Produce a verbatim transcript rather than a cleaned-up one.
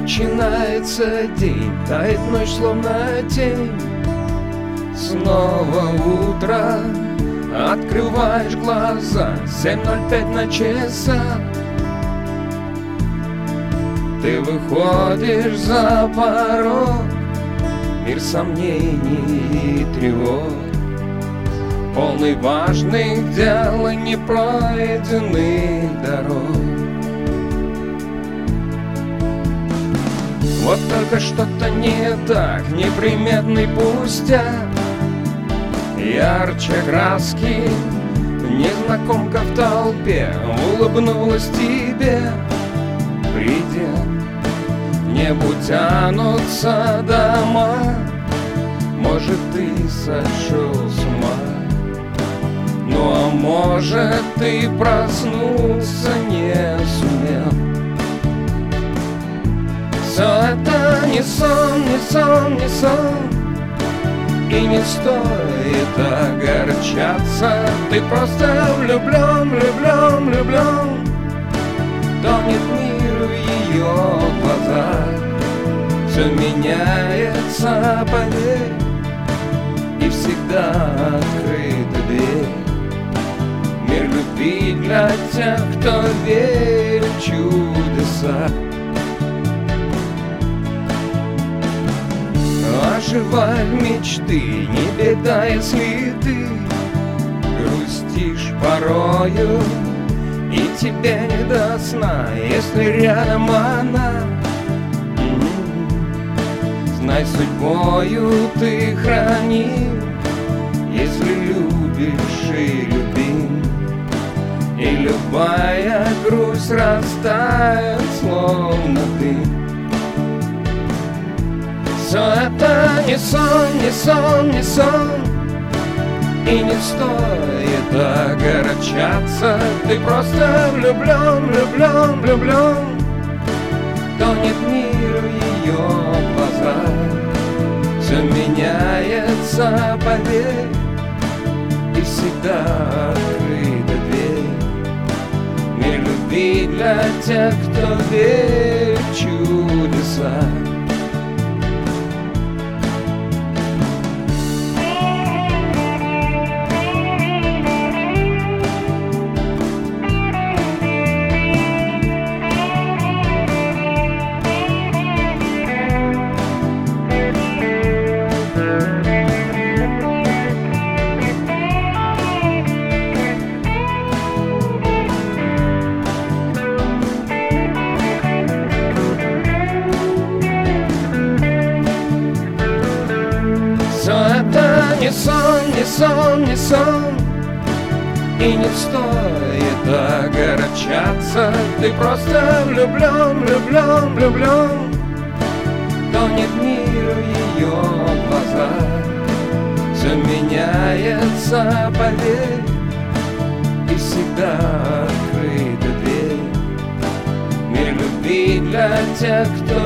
начинается день, тает ночь, словно тень. Снова утро, открываешь глаза, семь ноль пять на часах. Ты выходишь за порог, мир сомнений и тревог, полный важных дел и непройденных дорог. Вот только что-то не так, неприметный пустяк. Ярче краски, незнакомка в толпе улыбнулась тебе. Приди, к небу тянутся дома, может, ты сошел с ума. Ну а может, ты проснулся, не сумел. Все это не сон, не сон, не сон, и не стоит огорчаться. Ты просто влюблен, влюблен, влюблен. Тонет мир в ее глазах. Все меняется, поверь, и всегда открыта дверь. Мир любви для тех, кто верит в чудеса. Оживай мечты, не беда, если ты грустишь порою, и тебе не до сна, если рядом она. Знай, судьбою ты храним, если любишь и любим, и любая грусть растает, словно дым. Все это не сон, не сон, не сон, и не стоит огорчаться. Ты просто влюблен, влюблен, влюблен. Тонет мир в ее глазах. Все меняется, поверь, и всегда открыта дверь. Мир любви для тех, кто верит в чудеса. Не сон, не сон, не сон, и не стоит огорчаться. Ты просто влюблен, влюблен, влюблен. Тонет мир в ее глазах. Все меняется, поверь, и всегда открыта дверь. Мир любви для тех, кто